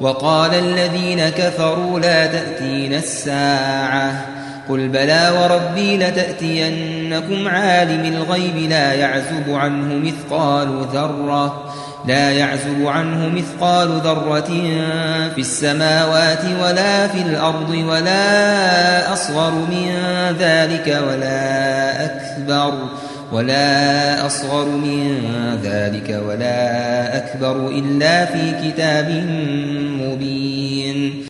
وقال الذين كفروا لا تأتينا الساعة قل بلى وربي لتأتينكم عالم الغيب لا يعزب عنه مثقال ذرة في السماوات ولا في الأرض ولا أصغر من ذلك ولا أكبر إلا في كتاب مبين.